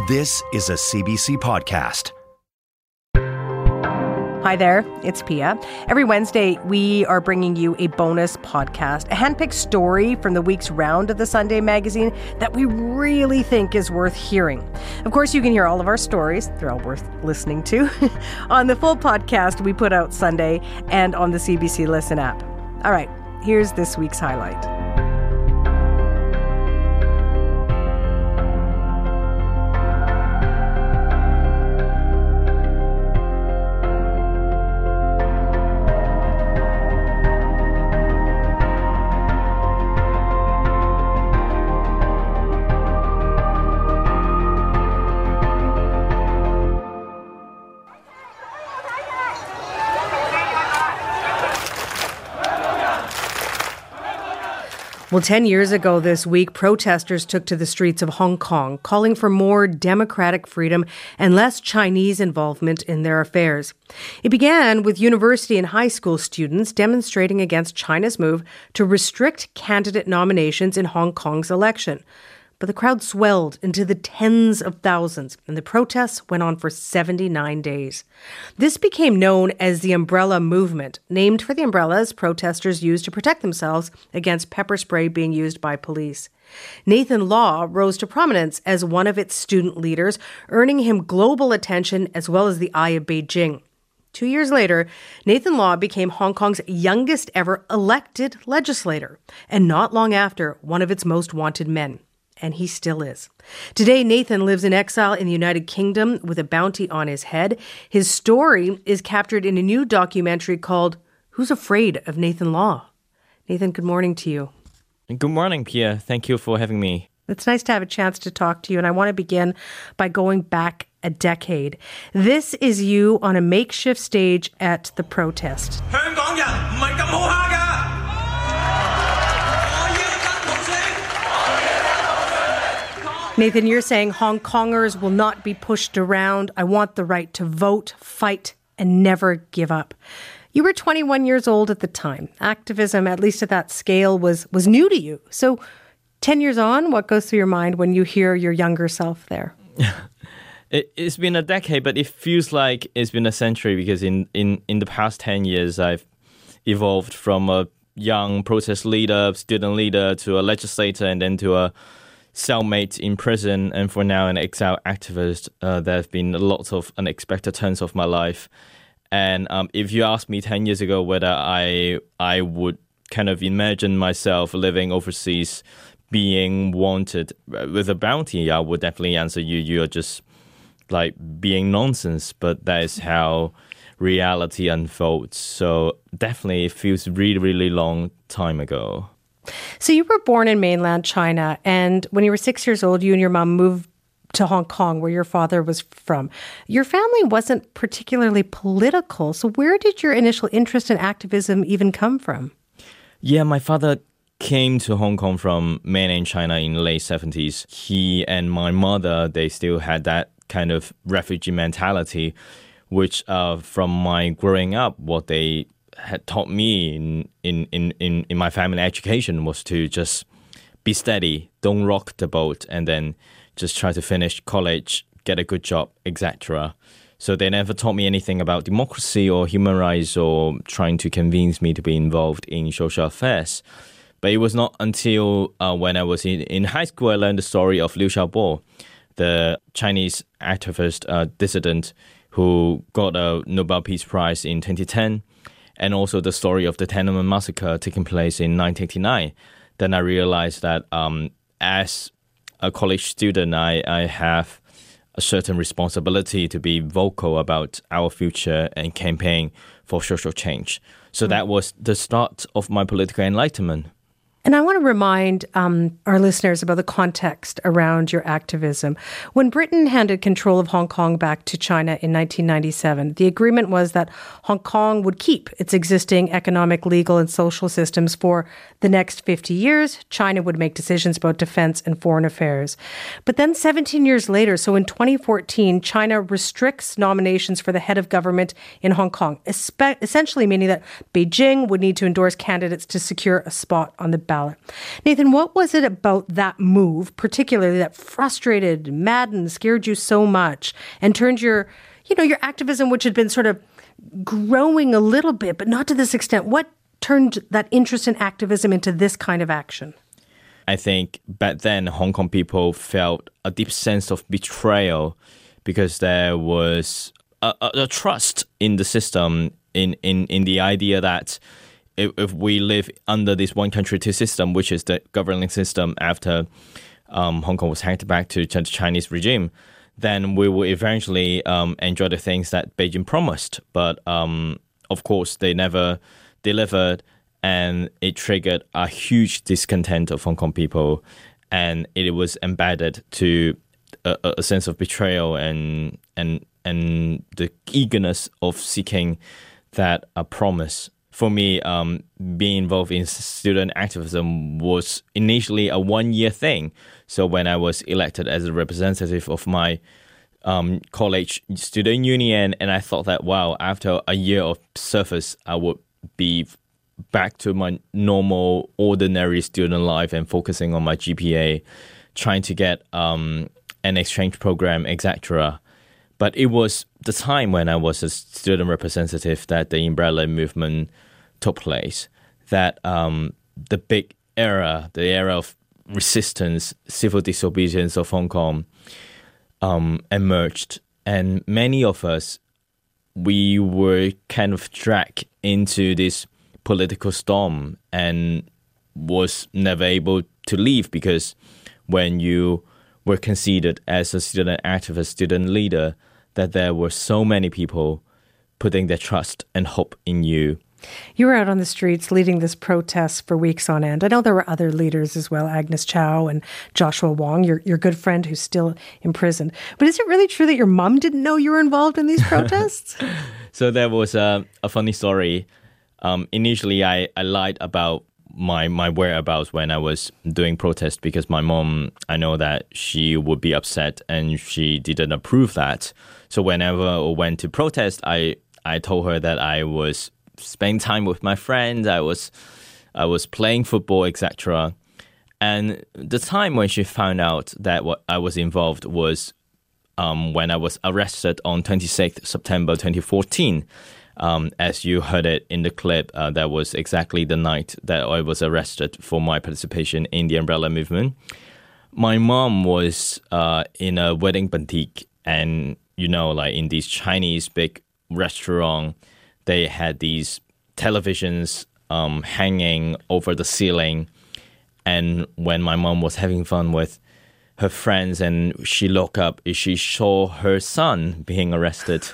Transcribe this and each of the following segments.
This is a CBC podcast. Hi there, it's Pia. Every Wednesday, we are bringing you a bonus podcast, a handpicked story from the week's round of the Sunday magazine that we really think is worth hearing. Of course, you can hear all of our stories. They're all worth listening to on the full podcast we put out Sunday and on the CBC Listen app. All right, here's this week's highlight. Well, 10 years ago this week, protesters took to the streets of Hong Kong, calling for more democratic freedom and less Chinese involvement in their affairs. It began with university and high school students demonstrating against China's move to restrict candidate nominations in Hong Kong's election. But the crowd swelled into the tens of thousands, and the protests went on for 79 days. This became known as the Umbrella Movement, named for the umbrellas protesters used to protect themselves against pepper spray being used by police. Nathan Law rose to prominence as one of its student leaders, earning him global attention as well as the eye of Beijing. 2 years later, Nathan Law became Hong Kong's youngest ever elected legislator, and not long after, one of its most wanted men. And he still is. Today, Nathan lives in exile in the United Kingdom with a bounty on his head. His story is captured in a new documentary called Who's Afraid of Nathan Law? Nathan, good morning to you. Good morning, Pia. Thank you for having me. It's nice to have a chance to talk to you, and I want to begin by going back a decade. This is you on a makeshift stage at the protest. Nathan, you're saying Hong Kongers will not be pushed around. I want the right to vote, fight, and never give up. You were 21 years old at the time. Activism, at least at that scale, was new to you. So 10 years on, what goes through your mind when you hear your younger self there? It's been a decade, but it feels like it's been a century because in the past 10 years, I've evolved from a young protest leader, student leader, to a legislator, and then to a cellmate in prison, and for now an exile activist. There have been lots of unexpected turns of my life. And if you asked me 10 years ago whether I would kind of imagine myself living overseas, being wanted with a bounty, I would definitely answer you. You're just like being nonsense. But that is how reality unfolds. So definitely it feels really, really long time ago. So you were born in mainland China, and when you were 6 years old, you and your mom moved to Hong Kong, where your father was from. Your family wasn't particularly political, so where did your initial interest in activism even come from? Yeah, my father came to Hong Kong from mainland China in the late 70s. He and my mother, they still had that kind of refugee mentality, which from my growing up, what they had taught me in my family education was to just be steady, don't rock the boat, and then just try to finish college, get a good job, etc. So they never taught me anything about democracy or human rights or trying to convince me to be involved in social affairs. But it was not until when I was in high school I learned the story of Liu Xiaobo, the Chinese activist dissident who got a Nobel Peace Prize in 2010. And also the story of the Tiananmen massacre taking place in 1989. Then I realized that as a college student, I have a certain responsibility to be vocal about our future and campaign for social change. So that was the start of my political enlightenment. And I want to remind our listeners about the context around your activism. When Britain handed control of Hong Kong back to China in 1997, the agreement was that Hong Kong would keep its existing economic, legal, and social systems for the next 50 years. China would make decisions about defense and foreign affairs. But then 17 years later, so in 2014, China restricts nominations for the head of government in Hong Kong, essentially meaning that Beijing would need to endorse candidates to secure a spot on the ballot. ballot. Nathan, what was it about that move, particularly that frustrated, maddened, scared you so much and turned your activism, which had been sort of growing a little bit, but not to this extent? What turned that interest in activism into this kind of action? I think back then, Hong Kong people felt a deep sense of betrayal because there was a trust in the system, in the idea that if we live under this one country, two system, which is the governing system after Hong Kong was handed back to the Chinese regime, then we will eventually enjoy the things that Beijing promised. But of course, they never delivered, and it triggered a huge discontent of Hong Kong people, and it was embedded to a sense of betrayal and the eagerness of seeking that promise. For me, being involved in student activism was initially a one-year thing. So when I was elected as a representative of my college student union, and I thought that, wow, after a year of service, I would be back to my normal, ordinary student life and focusing on my GPA, trying to get an exchange program, etc. But it was the time when I was a student representative that the umbrella movement took place, that the big era, the era of resistance, civil disobedience of Hong Kong emerged. And many of us, we were kind of dragged into this political storm and was never able to leave, because when you were considered as a student activist, student leader, that there were so many people putting their trust and hope in you. You were out on the streets leading this protest for weeks on end. I know there were other leaders as well, Agnes Chow and Joshua Wong, your good friend who's still imprisoned. But is it really true that your mom didn't know you were involved in these protests? So there was a funny story. Initially, I lied about my whereabouts when I was doing protest, because my mom, I know that she would be upset and she didn't approve that. So whenever I went to protest, I told her that I was spending time with my friends, I was playing football, etc. And the time when she found out that what I was involved was when I was arrested on 26th September 2014. As you heard it in the clip, that was exactly the night that I was arrested for my participation in the umbrella movement. My mom was in a wedding boutique, and like in these Chinese big restaurant, they had these televisions hanging over the ceiling. And when my mom was having fun with her friends and she looked up, she saw her son being arrested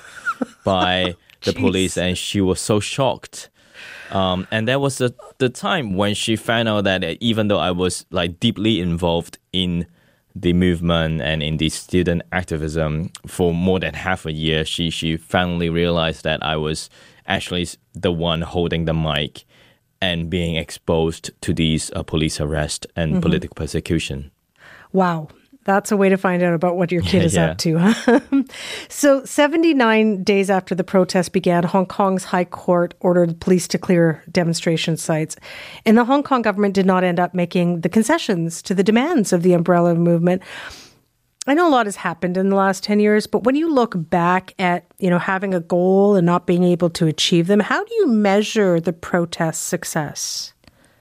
by the police, and she was so shocked. And that was the time when she found out that even though I was deeply involved in the movement and in the student activism for more than half a year, she finally realized that I was actually the one holding the mic and being exposed to these police arrest and political persecution. Wow. That's a way to find out about what your kid is up to. Huh? So 79 days after the protest began, Hong Kong's High Court ordered police to clear demonstration sites. And the Hong Kong government did not end up making the concessions to the demands of the umbrella movement. I know a lot has happened in the last 10 years, but when you look back at, having a goal and not being able to achieve them, how do you measure the protest success?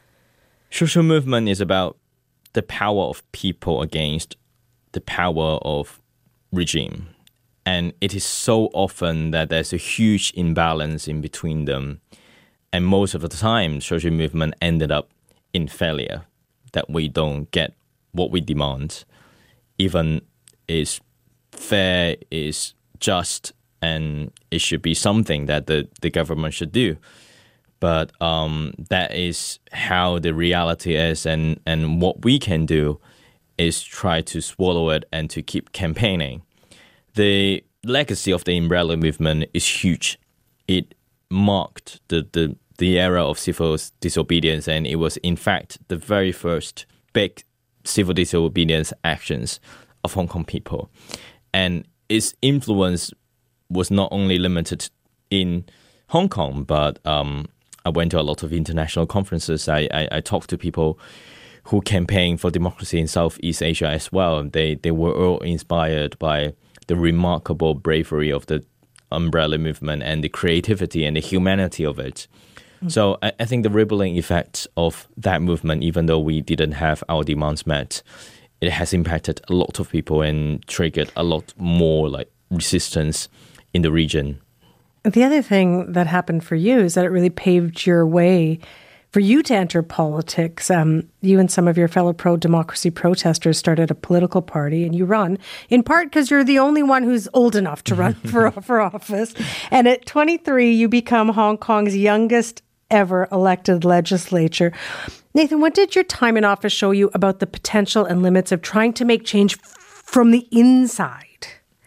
Social movement is about the power of people against the power of regime. And it is so often that there's a huge imbalance in between them. And most of the time, social movement ended up in failure, that we don't get what we demand, even is fair, is just, and it should be something that the government should do. But that is how the reality is, and what we can do is try to swallow it and to keep campaigning. The legacy of the umbrella movement is huge. It marked the era of civil disobedience, and it was in fact the very first big civil disobedience actions of Hong Kong people. And its influence was not only limited in Hong Kong, but I went to a lot of international conferences. I talked to people who campaign for democracy in Southeast Asia as well. They were all inspired by the remarkable bravery of the umbrella movement and the creativity and the humanity of it. So I think the rippling effect of that movement, even though we didn't have our demands met, it has impacted a lot of people and triggered a lot more like resistance in the region. The other thing that happened for you is that it really paved your way for you to enter politics. You and some of your fellow pro-democracy protesters started a political party, and you run, in part because you're the only one who's old enough to run for office. And at 23, you become Hong Kong's youngest ever elected legislature. Nathan, what did your time in office show you about the potential and limits of trying to make change from the inside?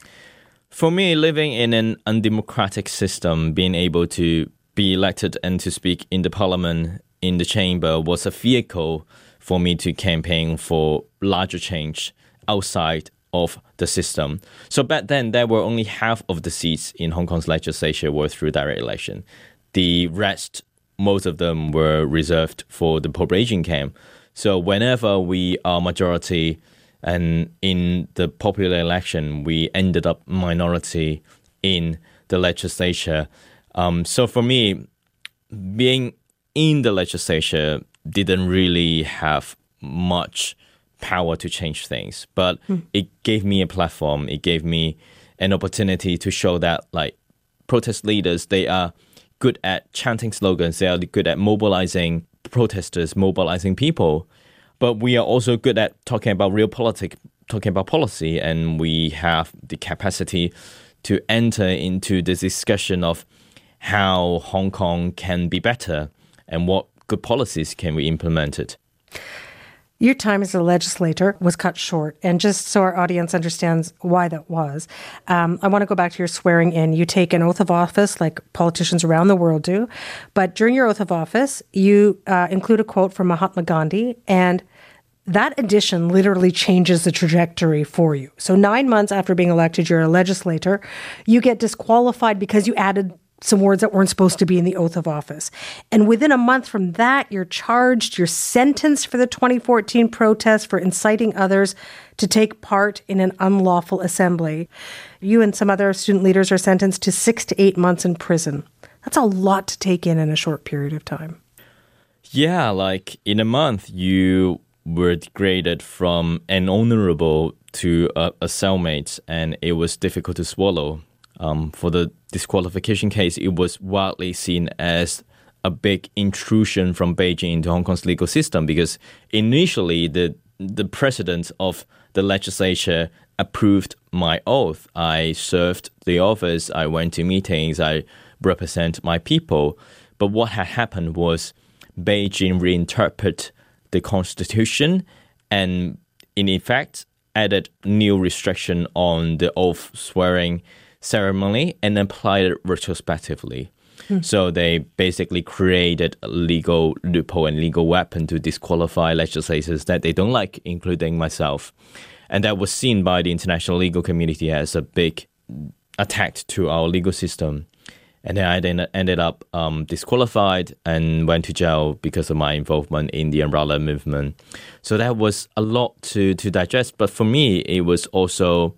For me, living in an undemocratic system, being able to be elected and to speak in the parliament, in the chamber, was a vehicle for me to campaign for larger change outside of the system. So back then, there were only half of the seats in Hong Kong's legislature were through direct election. The rest, most of them were reserved for the pro-Beijing camp. So whenever we are majority and in the popular election, we ended up minority in the legislature. So for me, being in the legislature didn't really have much power to change things, but it gave me a platform. It gave me an opportunity to show that like protest leaders, they are good at chanting slogans. They are good at mobilizing protesters, mobilizing people. But we are also good at talking about real politics, talking about policy, and we have the capacity to enter into the discussion of how Hong Kong can be better and what good policies can we implement it. Your time as a legislator was cut short, and just so our audience understands why that was, I want to go back to your swearing in. You take an oath of office like politicians around the world do, but during your oath of office, you include a quote from Mahatma Gandhi, and that addition literally changes the trajectory for you. So 9 months after being elected, you're a legislator, you get disqualified because you added some words that weren't supposed to be in the oath of office. And within a month from that, you're charged, you're sentenced for the 2014 protest for inciting others to take part in an unlawful assembly. You and some other student leaders are sentenced to 6 to 8 months in prison. That's a lot to take in a short period of time. Yeah, like in a month, you were degraded from an honorable to a cellmate, and it was difficult to swallow. For the disqualification case, it was widely seen as a big intrusion from Beijing into Hong Kong's legal system, because initially the president of the legislature approved my oath. I served the office, I went to meetings, I represent my people. But what had happened was Beijing reinterpreted the constitution and in effect added new restriction on the oath swearing ceremony and applied it retrospectively. So they basically created a legal loophole and legal weapon to disqualify legislators that they don't like, including myself. And that was seen by the international legal community as a big attack to our legal system. And then I ended up disqualified and went to jail because of my involvement in the umbrella movement. So that was a lot to digest. But for me, it was also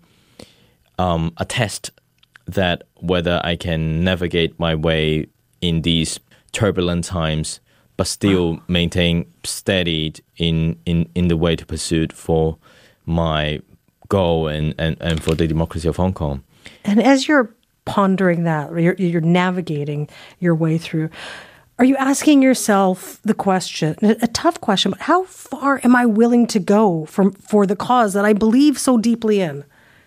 a test that whether I can navigate my way in these turbulent times, but still maintain steady in the way to pursue for my goal and for the democracy of Hong Kong. And as you're pondering that, you're navigating your way through, are you asking yourself the question, a tough question, but how far am I willing to go for the cause that I believe so deeply in?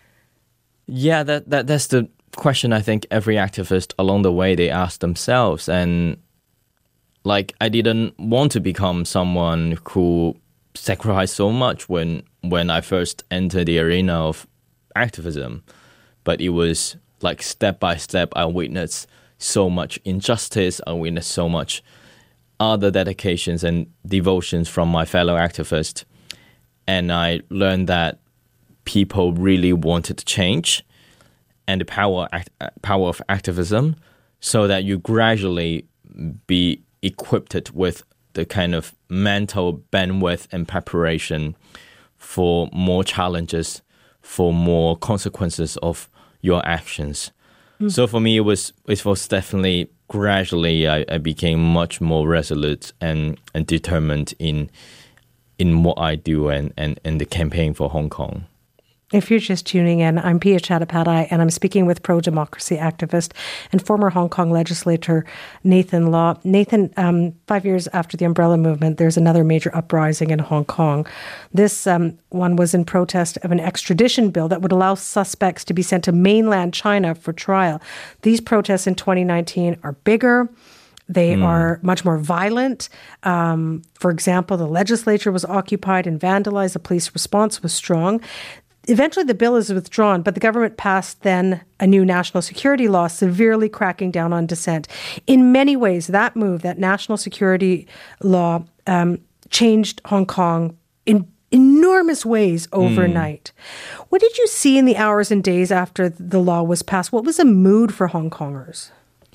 Yeah, that's the question I think every activist along the way they ask themselves. And like, I didn't want to become someone who sacrificed so much when I first entered the arena of activism, but it was like step by step I witnessed so much injustice, I witnessed so much other dedications and devotions from my fellow activists, and I learned that people really wanted to change and the power of activism, so that you gradually be equipped with the kind of mental bandwidth and preparation for more challenges, for more consequences of your actions. So for me, it was definitely gradually I became much more resolute and determined in what I do and the campaign for Hong Kong. If you're just tuning in, I'm Pia Chattopadhyay, and I'm speaking with pro-democracy activist and former Hong Kong legislator Nathan Law. Nathan, 5 years after the Umbrella Movement, there's another major uprising in Hong Kong. This one was in protest of an extradition bill that would allow suspects to be sent to mainland China for trial. These protests in 2019 are bigger. They are much more violent. For example, the legislature was occupied and vandalized. The police response was strong. Eventually, the bill is withdrawn, but the government passed then a new national security law severely cracking down on dissent. In many ways, that move, that national security law, changed Hong Kong in enormous ways overnight. What did you see in the hours and days after the law was passed? What was the mood for Hong Kongers?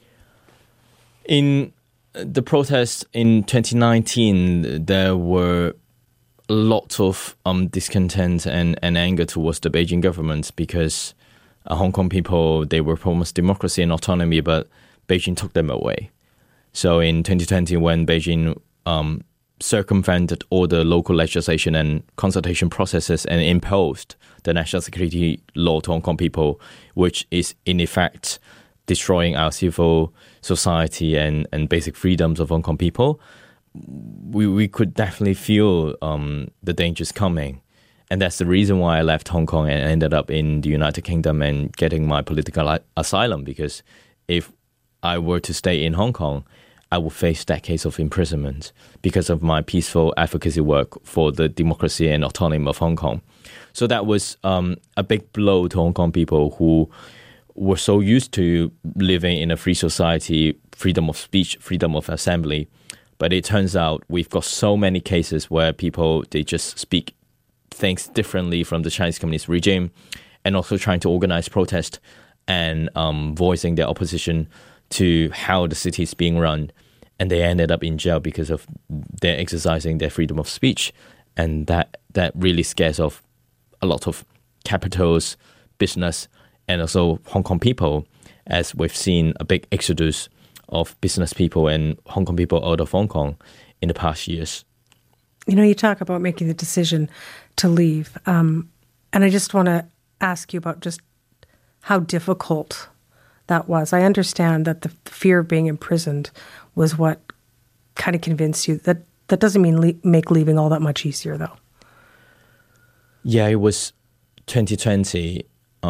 In the protests in 2019, there were lots of discontent and anger towards the Beijing government because Hong Kong people, they were promised democracy and autonomy, but Beijing took them away. So in 2020, when Beijing circumvented all the local legislation and consultation processes and imposed the national security law to Hong Kong people, which is in effect destroying our civil society and basic freedoms of Hong Kong people, we could definitely feel the dangers coming. And that's the reason why I left Hong Kong and ended up in the United Kingdom and getting my political asylum, because if I were to stay in Hong Kong, I would face decades of imprisonment because of my peaceful advocacy work for the democracy and autonomy of Hong Kong. So that was a big blow to Hong Kong people who were so used to living in a free society, freedom of speech, freedom of assembly. But it turns out we've got so many cases where people, they just speak things differently from the Chinese Communist regime, and also trying to organize protest and voicing their opposition to how the city is being run. And they ended up in jail because of their exercising their freedom of speech. And that really scares off a lot of capitals, business, and also Hong Kong people, as we've seen a big exodus of business people and Hong Kong people out of Hong Kong in the past years. You know, you talk about making the decision to leave. And I just want to ask you about just how difficult that was. I understand that the fear of being imprisoned was what kind of convinced you. That doesn't mean make leaving all that much easier, though. Yeah, it was 2020.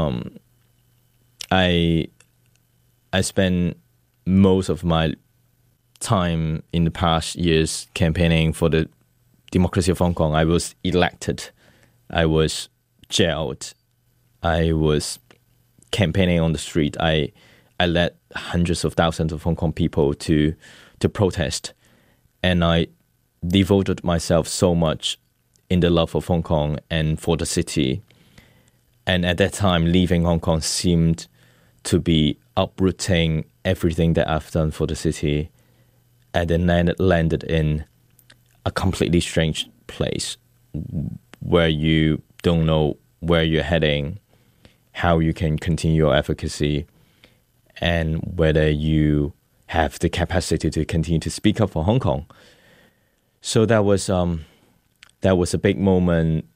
I spent most of my time in the past years campaigning for the democracy of Hong Kong. I was elected. I was jailed. I was campaigning on the street. I led hundreds of thousands of Hong Kong people to protest. And I devoted myself so much in the love of Hong Kong and for the city. And at that time, leaving Hong Kong seemed to be uprooting everything that I've done for the city, and then landed in a completely strange place where you don't know where you're heading, how you can continue your advocacy, and whether you have the capacity to continue to speak up for Hong Kong. So that was a big moment,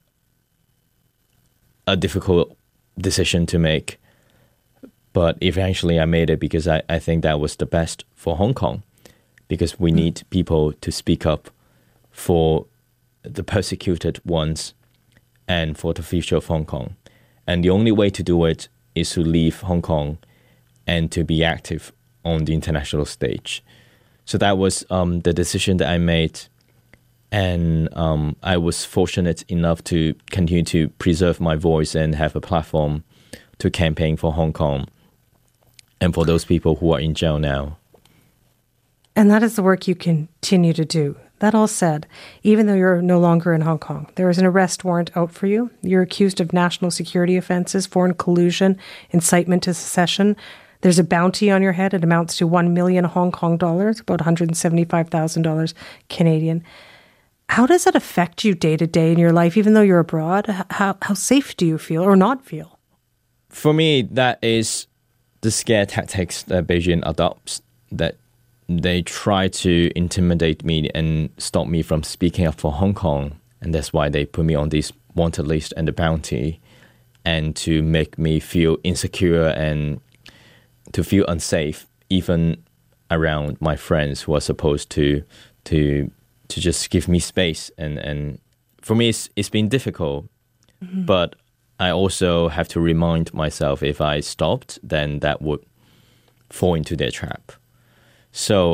a difficult decision to make. But eventually I made it because I think that was the best for Hong Kong, because we need people to speak up for the persecuted ones and for the future of Hong Kong. And the only way to do it is to leave Hong Kong and to be active on the international stage. So that was the decision that I made. And I was fortunate enough to continue to preserve my voice and have a platform to campaign for Hong Kong and for those people who are in jail now. And that is the work you continue to do. That all said, even though you're no longer in Hong Kong, there is an arrest warrant out for you. You're accused of national security offenses, foreign collusion, incitement to secession, There's a bounty on your head. It amounts to 1 million Hong Kong dollars, about $175,000 Canadian. How does that affect you day to day in your life, even though you're abroad? How safe do you feel or not feel? For me, that is the scare tactics that Beijing adopts, that they try to intimidate me and stop me from speaking up for Hong Kong. And that's why they put me on this wanted list and the bounty, and to make me feel insecure and to feel unsafe, even around my friends who are supposed to just give me space. And for me, it's been difficult, but I also have to remind myself, if I stopped, then that would fall into their trap. So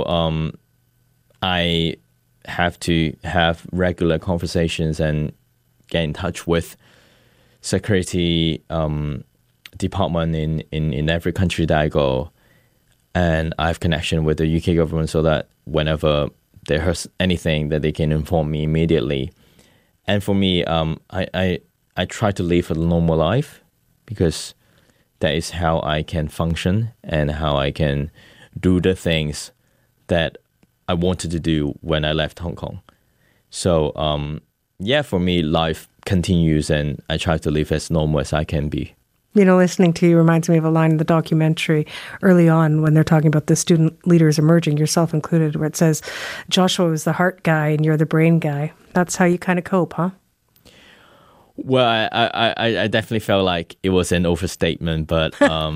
I have to have regular conversations and get in touch with security department in every country that I go. And I have connection with the UK government so that whenever they hear anything, that they can inform me immediately. And for me, I try to live a normal life, because that is how I can function and how I can do the things that I wanted to do when I left Hong Kong. So, for me, life continues, and I try to live as normal as I can be. You know, listening to you reminds me of a line in the documentary early on when they're talking about the student leaders emerging, yourself included, where it says, Joshua is the heart guy and you're the brain guy. That's how you kind of cope, huh? Well, I definitely felt like it was an overstatement, but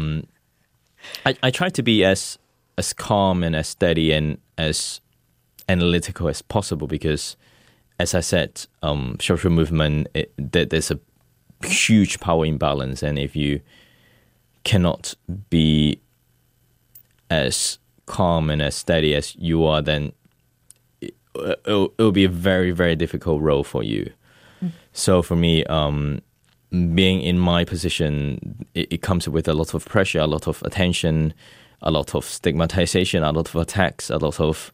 I try to be as calm and as steady and as analytical as possible, because, as I said, social movement, there's a huge power imbalance, and if you cannot be as calm and as steady as you are, then it'll be a very, very difficult role for you. So for me, being in my position, it comes with a lot of pressure, a lot of attention, a lot of stigmatization, a lot of attacks, a lot of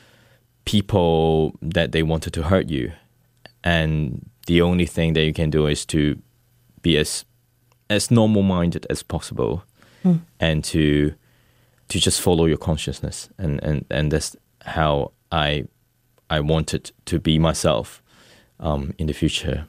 people that they wanted to hurt you. And the only thing that you can do is to be as normal-minded as possible, and to just follow your consciousness. And that's how I wanted to be myself in the future.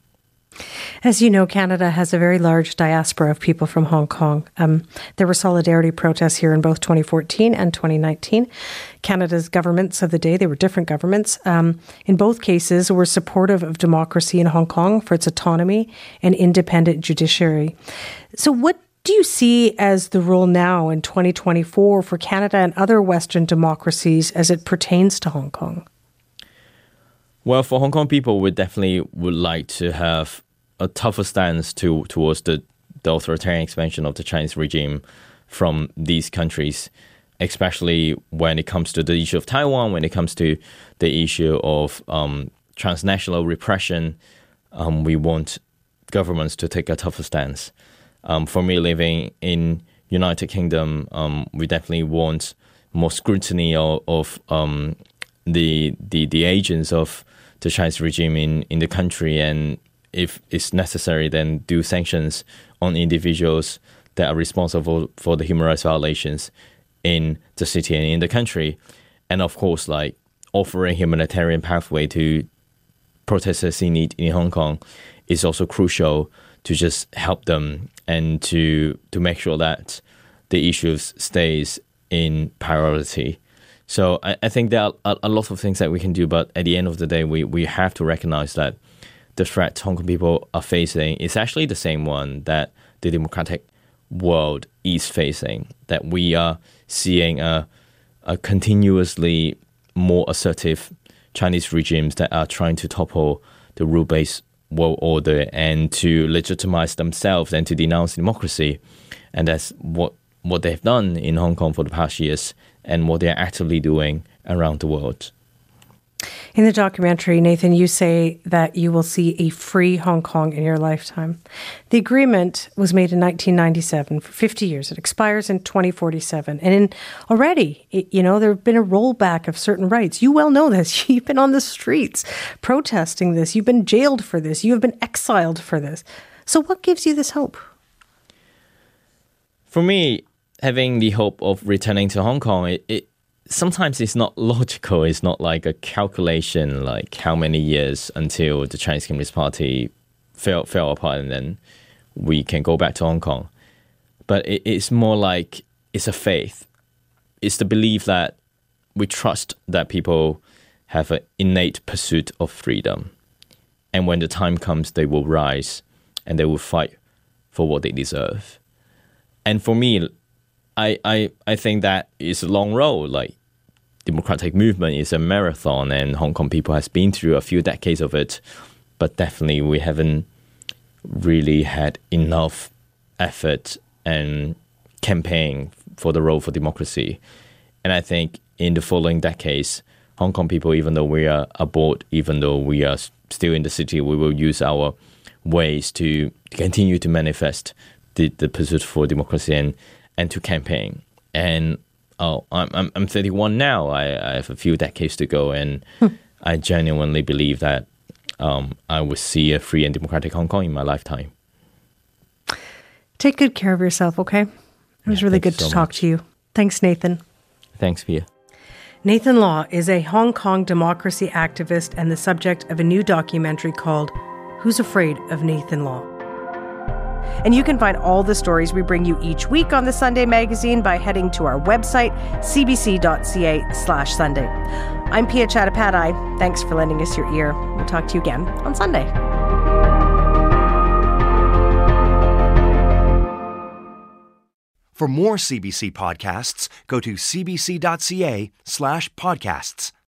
As you know, Canada has a very large diaspora of people from Hong Kong. There were solidarity protests here in both 2014 and 2019. Canada's governments of the day, they were different governments, in both cases were supportive of democracy in Hong Kong for its autonomy and independent judiciary. So what do you see as the role now in 2024 for Canada and other Western democracies as it pertains to Hong Kong? Well, for Hong Kong people, we definitely would like to have a tougher stance towards the authoritarian expansion of the Chinese regime from these countries, especially when it comes to the issue of Taiwan, when it comes to the issue of transnational repression. We want governments to take a tougher stance. For me, living in United Kingdom, we definitely want more scrutiny of the agents of the Chinese regime in the country, and if it's necessary, then do sanctions on individuals that are responsible for the human rights violations in the city and in the country. And of course, like offering humanitarian pathway to protesters in need in Hong Kong is also crucial, to just help them and to make sure that the issues stays in priority. So I think there are a lot of things that we can do, but at the end of the day, we have to recognize that the threat Hong Kong people are facing is actually the same one that the democratic world is facing, that we are seeing a continuously more assertive Chinese regimes that are trying to topple the rule-based world order and to legitimize themselves and to denounce democracy. And that's what they've done in Hong Kong for the past years and what they're actively doing around the world. In the documentary, Nathan, you say that you will see a free Hong Kong in your lifetime. The agreement was made in 1997 for 50 years. It expires in 2047. And already, there have been a rollback of certain rights. You well know this. You've been on the streets protesting this. You've been jailed for this. You have been exiled for this. So what gives you this hope? For me, having the hope of returning to Hong Kong, it sometimes it's not logical. It's not like a calculation, like how many years until the Chinese Communist Party fell apart and then we can go back to Hong Kong. But it's more like it's a faith. It's the belief that we trust that people have an innate pursuit of freedom. And when the time comes, they will rise and they will fight for what they deserve. And for me, I think that it's a long road. Like, democratic movement is a marathon, and Hong Kong people has been through a few decades of it. But definitely we haven't really had enough effort and campaign for the road for democracy. And I think in the following decades, Hong Kong people, even though we are abroad, even though we are still in the city, we will use our ways to continue to manifest the pursuit for democracy and to campaign. And I'm 31 now. I have a few decades to go, and I genuinely believe that I will see a free and democratic Hong Kong in my lifetime. Take good care of yourself, okay? It was really good to talk to you. Thanks, Nathan. Thanks, Pia. Nathan Law is a Hong Kong democracy activist and the subject of a new documentary called Who's Afraid of Nathan Law? And you can find all the stories we bring you each week on the Sunday Magazine by heading to our website, cbc.ca/Sunday. I'm Pia Chattopadhyay. Thanks for lending us your ear. We'll talk to you again on Sunday. For more CBC podcasts, go to cbc.ca/podcasts.